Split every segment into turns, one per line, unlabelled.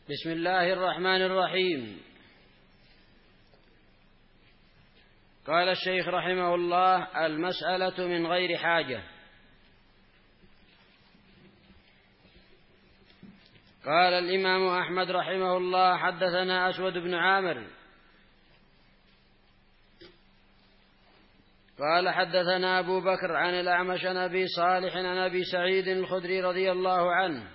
بسم الله الرحمن الرحيم. قال الشيخ رحمه الله: المسألة من غير حاجة. قال الإمام أحمد رحمه الله: حدثنا أسود بن عامر قال حدثنا أبو بكر عن الأعمش عن أبي صالح عن أبي سعيد الخدري رضي الله عنه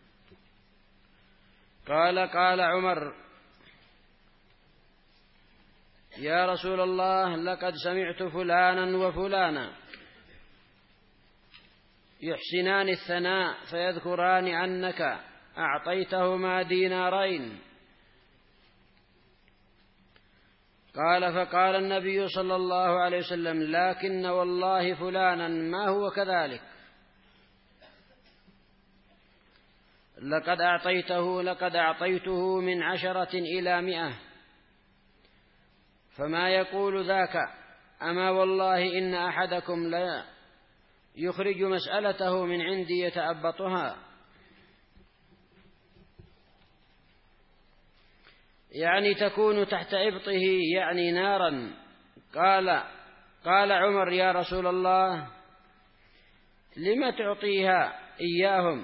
قال: قال عمر: يا رسول الله، لقد سمعت فلانا وفلانا يحسنان الثناء فيذكران أنك أعطيتهما دينارين. قال: فقال النبي صلى الله عليه وسلم: لكن والله فلانا ما هو كذلك، لقد أعطيته من 10 إلى 100، فما يقول ذاك. أما والله إن أحدكم لا يخرج مسألته من عندي يتأبطها، يعني تكون تحت إبطه، يعني نارا. قال عمر: يا رسول الله، لم تعطيها إياهم؟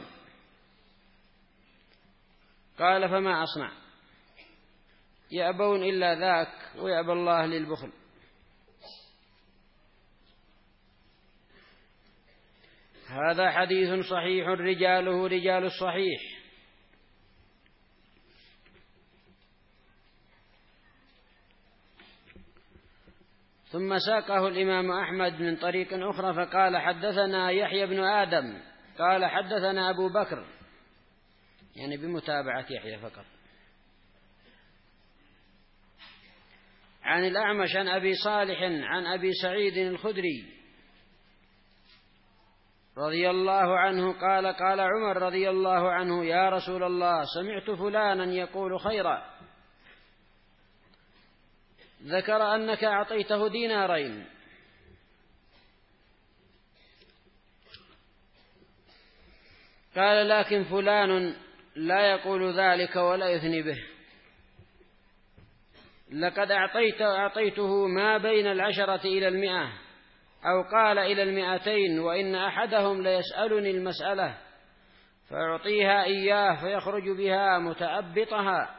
قال: فما أصنع؟ يأبون إلا ذاك ويأبى الله للبخل. هذا حديث صحيح رجاله رجال الصحيح. ثم ساقه الإمام أحمد من طريق أخرى فقال: حدثنا يحيى بن آدم قال حدثنا أبو بكر، يعني بمتابعة يحيى فقط، عن الأعمش عن أبي صالح عن أبي سعيد الخدري رضي الله عنه قال: قال عمر رضي الله عنه: يا رسول الله، سمعت فلانا يقول خيرا، ذكر أنك أعطيته دينارين. قال: لكن فلان لا يقول ذلك ولا يثني به، لقد أعطيته ما بين 10 إلى 100، أو قال إلى 200، وإن أحدهم ليسألني المسألة فأعطيها إياه فيخرج بها متأبطها،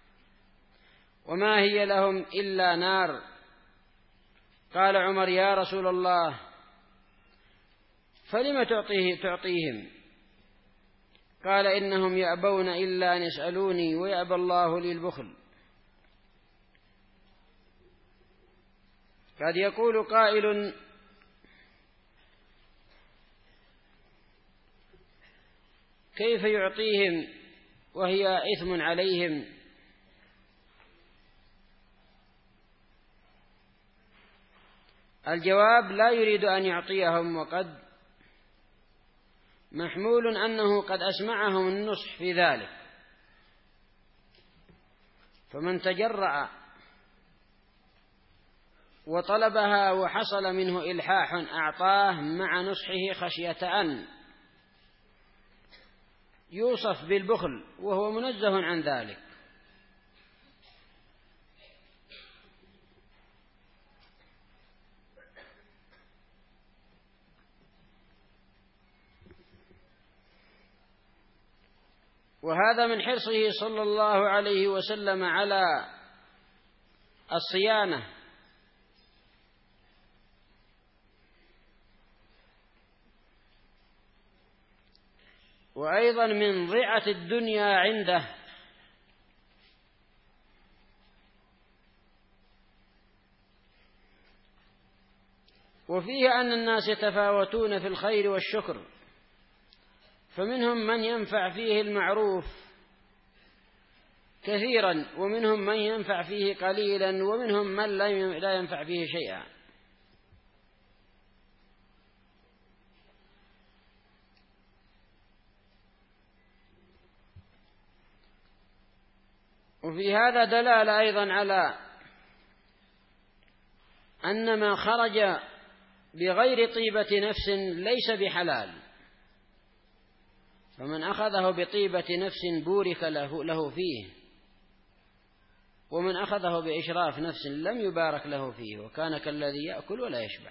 وما هي لهم إلا نار. قال عمر: يا رسول الله، فلم تعطيهم؟ قال: إنهم يأبون إلا أن يسألوني ويأبى الله لي البخل. قد يقول قائل: كيف يعطيهم وهي إثم عليهم؟ الجواب: لا يريد أن يعطيهم، وقد محمول أنه قد أسمعهم النصح في ذلك، فمن تجرأ وطلبها وحصل منه إلحاح أعطاه مع نصحه خشية أن يوصف بالبخل وهو منزه عن ذلك. وهذا من حرصه صلى الله عليه وسلم على الصيانة، وأيضا من ضيعة الدنيا عنده، وفيه أن الناس يتفاوتون في الخير والشكر، فمنهم من ينفع فيه المعروف كثيرا، ومنهم من ينفع فيه قليلا، ومنهم من لا ينفع فيه شيئا. وفي هذا دلالة أيضا على أن ما خرج بغير طيبة نفس ليس بحلال، فمن أخذه بطيبة نفس بورك له فيه، ومن أخذه بإشراف نفس لم يبارك له فيه، وكان كالذي يأكل ولا يشبع.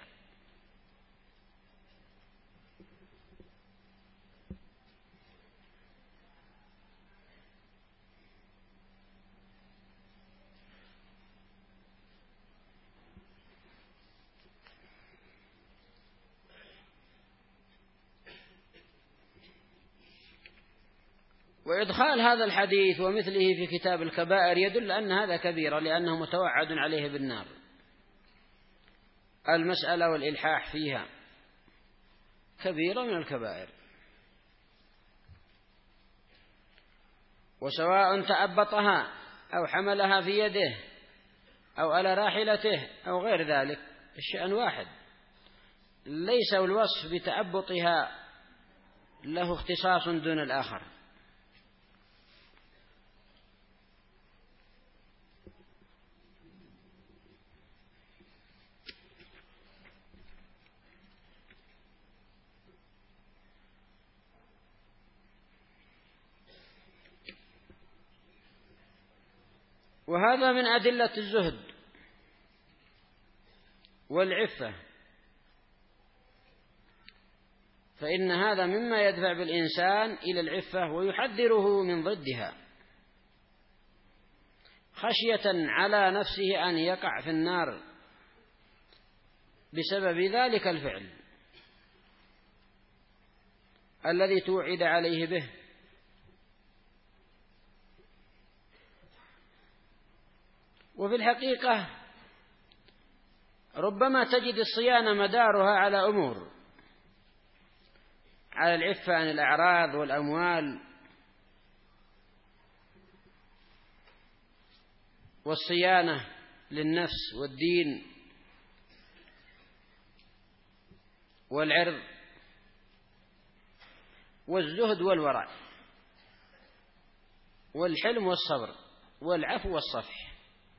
وإدخال هذا الحديث ومثله في كتاب الكبائر يدل أن هذا كبيرة، لأنه متوعد عليه بالنار. المسألة والإلحاح فيها كبيرة من الكبائر، وسواء تأبطها أو حملها في يده أو على راحلته أو غير ذلك، الشأن واحد، ليس الوصف بتأبطها له اختصاص دون الآخر. وهذا من أدلة الزهد والعفة، فإن هذا مما يدفع بالإنسان إلى العفة ويحذره من ضدها، خشية على نفسه أن يقع في النار بسبب ذلك الفعل الذي توعد عليه به. وفي الحقيقة ربما تجد الصيانة مدارها على أمور، على العفة عن الأعراض والأموال، والصيانة للنفس والدين والعرض، والزهد والورع، والحلم والصبر، والعفو والصفح.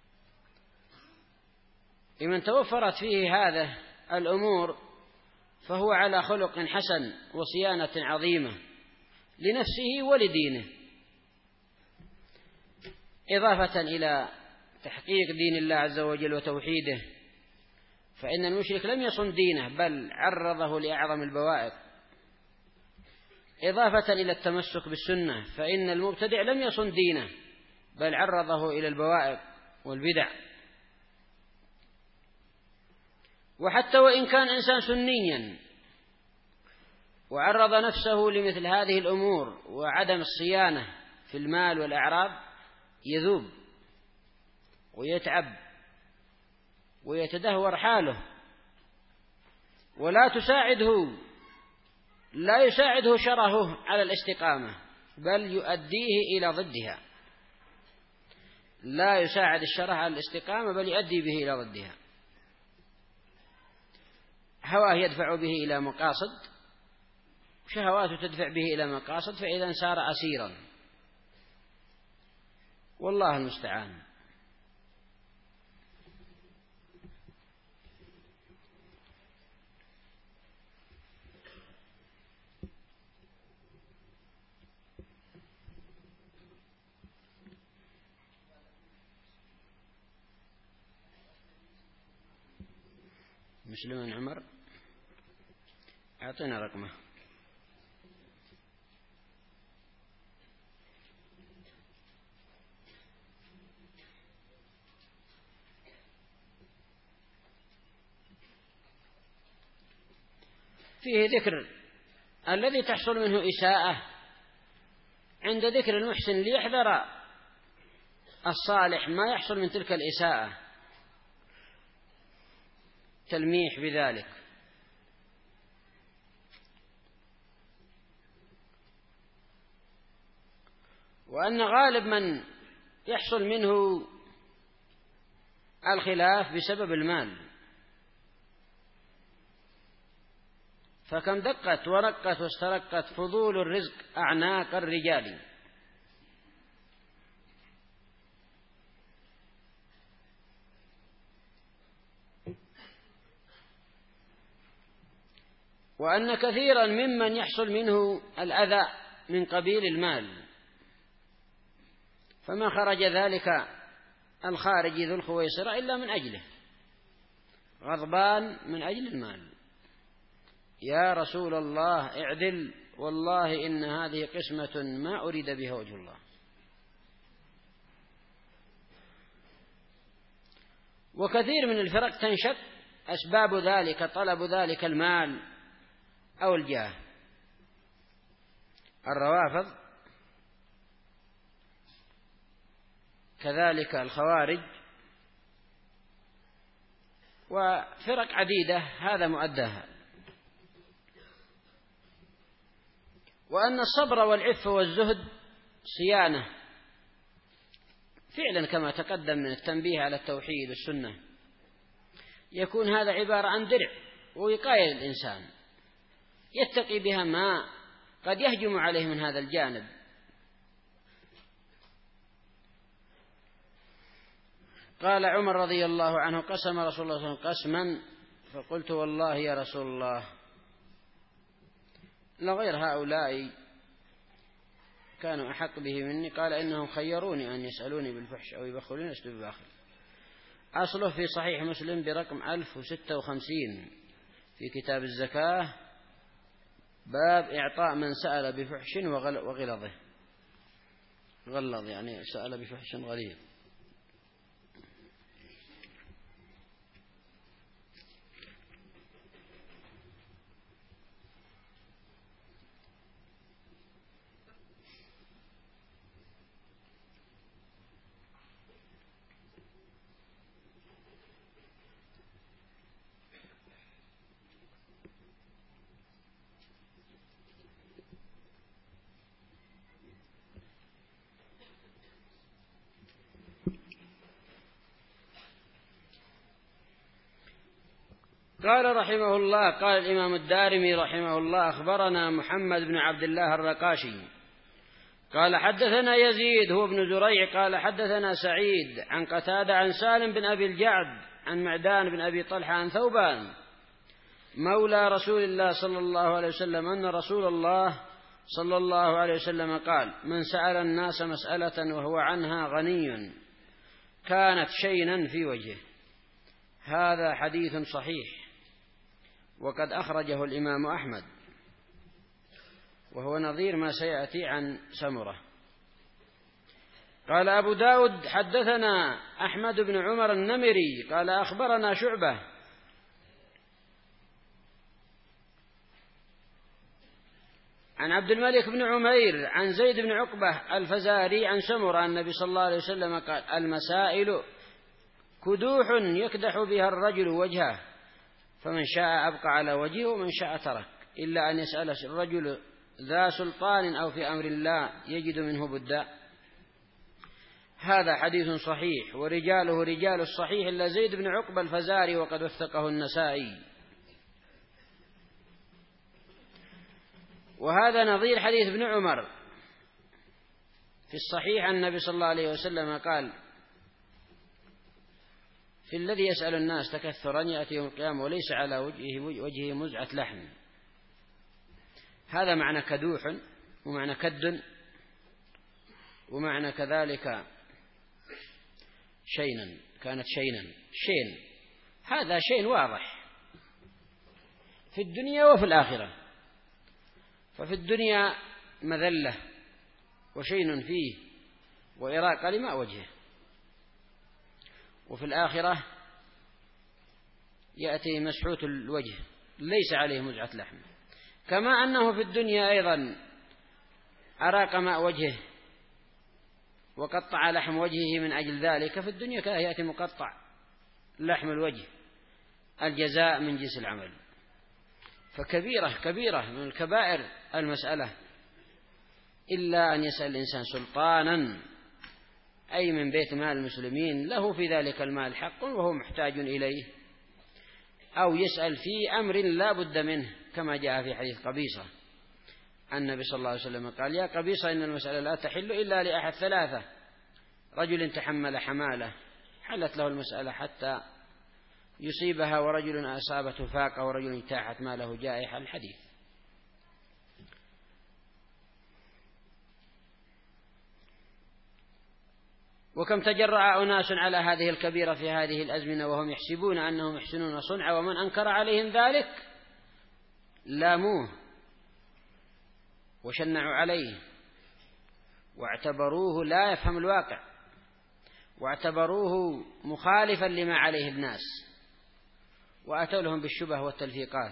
لمن توفرت فيه هذه الأمور فهو على خلق حسن وصيانة عظيمة لنفسه ولدينه، إضافة إلى تحقيق دين الله عز وجل وتوحيده، فإن المشرك لم يصن دينه بل عرضه لأعظم البوائق، إضافة إلى التمسك بالسنة، فإن المبتدع لم يصن دينه بل عرضه إلى البوائق والبدع. وحتى وإن كان إنسان سنيا وعرض نفسه لمثل هذه الأمور وعدم الصيانة في المال والأعراض يذوب ويتعب ويتدهور حاله، لا يساعده شرهه على الاستقامة، بل يؤديه إلى ضدها. لا يساعد الشرح على الاستقامة بل يؤدي به إلى ضدها. هواه يدفع به إلى مقاصد، شهواته تدفع به إلى مقاصد، فإذا صار أسيرا، والله المستعان. مسلم عمر أعطينا رقمه. فيه ذكر الذي تحصل منه إساءة، عند ذكر المحسن ليحذر الصالح ما يحصل من تلك الإساءة، تلميح بذلك. وأن غالب من يحصل منه الخلاف بسبب المال، فكم دقت ورقت واسترقت فضول الرزق أعناق الرجال. وأن كثيرا ممن يحصل منه الأذى من قبيل المال، فما خرج ذلك الخارجي ذو الخويصرة إلا من أجله، غضبان من أجل المال. يا رسول الله اعدل، والله إن هذه قسمة ما أريد بها وجه الله. وكثير من الفرق تنشق أسباب ذلك طلب ذلك المال أو الجاه. الروافض، كذلك الخوارج، وفرق عديدة هذا مؤداها. وأن الصبر والعفة والزهد صيانة فعلا كما تقدم من التنبيه على التوحيد والسنة، يكون هذا عبارة عن درع ووقاية للإنسان يتقي بها ما قد يهجم عليه من هذا الجانب. قال عمر رضي الله عنه: قسم رسول الله صلى الله عليه وسلم قسما فقلت والله يا رسول الله لغير هؤلاء كانوا أحق به مني. قال: إنهم خيروني أن يسألوني بالفحش أو يبخلوني أسلوب بآخر. أصله في صحيح مسلم برقم 1056 في كتاب الزكاة، باب إعطاء من سأل بفحش وغلظه. غلظ يعني سأل بفحش غليظ. قال رحمه الله: قال الإمام الدارمي رحمه الله: أخبرنا محمد بن عبد الله الرقاشي قال حدثنا يزيد هو بن زريع قال حدثنا سعيد عن قتادة عن سالم بن أبي الجعد عن معدان بن أبي طلحة عن ثوبان مولى رسول الله صلى الله عليه وسلم أن رسول الله صلى الله عليه وسلم قال: من سأل الناس مسألة وهو عنها غني كانت شينا في وجهه. هذا حديث صحيح، وقد أخرجه الإمام أحمد، وهو نظير ما سيأتي عن سمرة. قال أبو داود: حدثنا أحمد بن عمر النمري قال أخبرنا شعبة عن عبد الملك بن عمير عن زيد بن عقبة الفزاري عن سمرة عن النبي صلى الله عليه وسلم قال: المسائل كدوح يكدح بها الرجل وجهه، فمن شاء أبقى على وجهه ومن شاء ترك، إلا أن يسأل الرجل ذا سلطان أو في أمر الله يجد منه بدا. هذا حديث صحيح، ورجاله رجال الصحيح إلا زيد بن عقبة الفزاري وقد وثقه النسائي. وهذا نظير حديث ابن عمر في الصحيح عن النبي صلى الله عليه وسلم قال: في الذي يسأل الناس تكثرا يأتي يوم القيامة وليس على وجهه مزعة لحم. هذا معنى كدوح، ومعنى كد، ومعنى كذلك شينا، كانت شينا، شين، هذا شين واضح في الدنيا وفي الآخرة. ففي الدنيا مذلة وشين فيه وإراقة لماء وجهه، وفي الآخرة يأتي مسحوت الوجه ليس عليه مزعة لحم. كما أنه في الدنيا أيضا أراق ماء وجهه وقطع لحم وجهه من أجل ذلك، في الدنيا كان يأتي مقطع لحم الوجه، الجزاء من جنس العمل. فكبيرة كبيرة من الكبائر المسألة، إلا أن يسأل الإنسان سلطانا أي من بيت مال المسلمين له في ذلك المال حق وهو محتاج إليه، أو يسأل في أمر لا بد منه، كما جاء في حديث قبيصة النبي صلى الله عليه وسلم قال: يا قبيصة إن المسألة لا تحل إلا لأحد ثلاثة: رجل تحمل حمالة حلت له المسألة حتى يصيبها، ورجل أصابته فاقة، ورجل انتاحت ماله جائحة. الحديث. وكم تجرأ أناس على هذه الكبيرة في هذه الأزمنة وهم يحسبون أنهم يحسنون صنعا، ومن أنكر عليهم ذلك لاموه وشنعوا عليه واعتبروه لا يفهم الواقع، واعتبروه مخالفا لما عليه الناس، وأتوا لهم بالشبه والتلفيقات.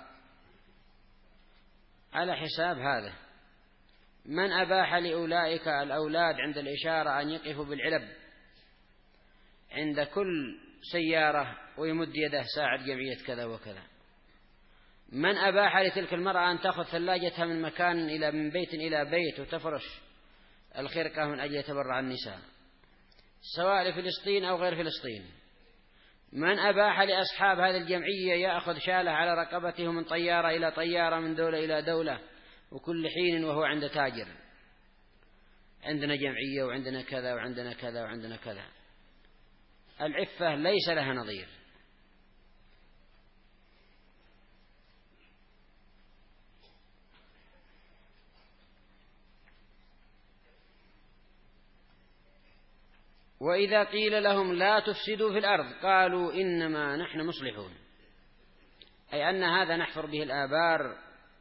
على حساب هذا من أباح لأولئك الأولاد عند الإشارة أن يقفوا بالعلب عند كل سيارة ويمد يده ساعد جمعية كذا وكذا؟ من أباح لتلك المرأة أن تأخذ ثلاجتها من بيت إلى بيت وتفرش الخرقة من أجل يتبرع النساء، سواء لفلسطين أو غير فلسطين؟ من أباح لأصحاب هذه الجمعية يأخذ شاله على رقبته من طيارة إلى طيارة، من دولة إلى دولة، وكل حين وهو عند تاجر، عندنا جمعية وعندنا كذا وعندنا كذا وعندنا كذا؟ العفة ليس لها نظير. وإذا قيل لهم لا تفسدوا في الأرض قالوا إنما نحن مصلحون، أي أن هذا نحفر به الآبار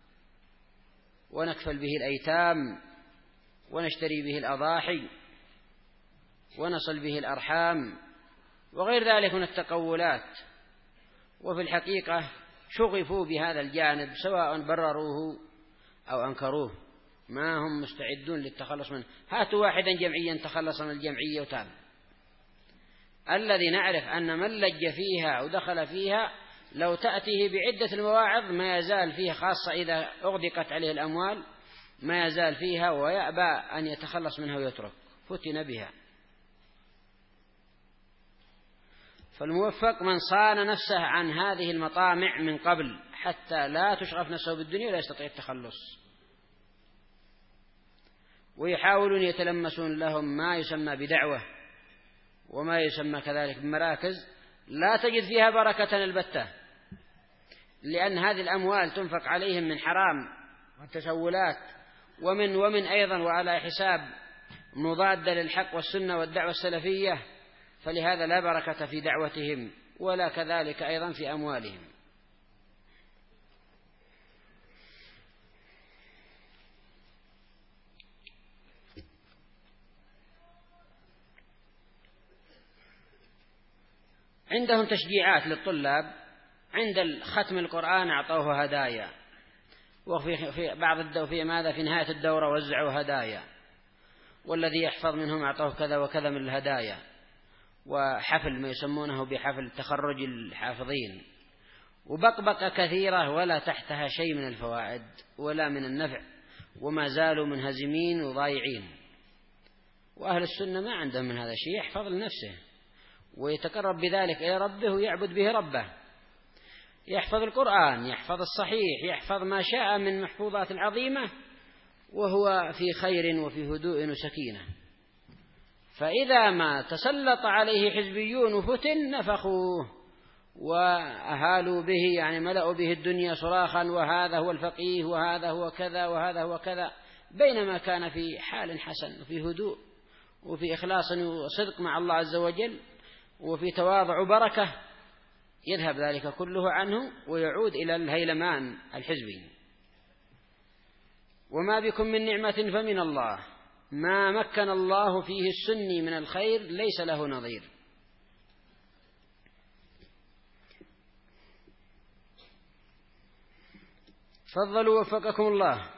ونكفل به الأيتام ونشتري به الأضاحي ونصل به الأرحام وغير ذلك من التقولات. وفي الحقيقة شغفوا بهذا الجانب سواء برروه أو أنكروه، ما هم مستعدون للتخلص منه. هاتوا واحدا جمعيا تخلص من الجمعية وتاب. الذي نعرف أن من لج فيها ودخل فيها لو تأتيه بعدة المواعظ ما يزال فيها، خاصة إذا أغدقت عليه الأموال ما يزال فيها ويأبى أن يتخلص منها ويترك، فتن بها. فالموفق من صان نفسه عن هذه المطامع من قبل حتى لا تشغف نفسه بالدنيا ولا يستطيع التخلص. ويحاولون يتلمسون لهم ما يسمى بدعوة وما يسمى كذلك بمراكز لا تجد فيها بركة البتة، لأن هذه الأموال تنفق عليهم من حرام والتسولات ومن أيضا وعلى حساب مضادة للحق والسنة والدعوة السلفية، فلهذا لا بركة في دعوتهم ولا كذلك أيضا في أموالهم. عندهم تشجيعات للطلاب، عند ختم القرآن أعطوه هدايا، وفي بعض في نهاية الدورة وزعوا هدايا، والذي يحفظ منهم أعطوه كذا وكذا من الهدايا، وحفل ما يسمونه بحفل تخرج الحافظين، وبقبقة كثيرة ولا تحتها شيء من الفوائد ولا من النفع، وما زالوا منهزمين وضايعين. وأهل السنة ما عندهم من هذا شيء، يحفظ لنفسه ويتقرب بذلك إلى ربه ويعبد به ربه، يحفظ القرآن، يحفظ الصحيح، يحفظ ما شاء من محفوظات العظيمة، وهو في خير وفي هدوء وسكينة. فإذا ما تسلط عليه حزبيون وفتن نفخوه وأهالوا به، يعني ملأوا به الدنيا صراخا، وهذا هو الفقيه وهذا هو كذا وهذا هو كذا، بينما كان في حال حسن وفي هدوء وفي إخلاص وصدق مع الله عز وجل وفي تواضع وبركة. يذهب ذلك كله عنه ويعود إلى الهيلمان الحزبي. وما بكم من نعمة فمن الله، ما مكن الله فيه السني من الخير ليس له نظير. تفضلوا وفقكم الله.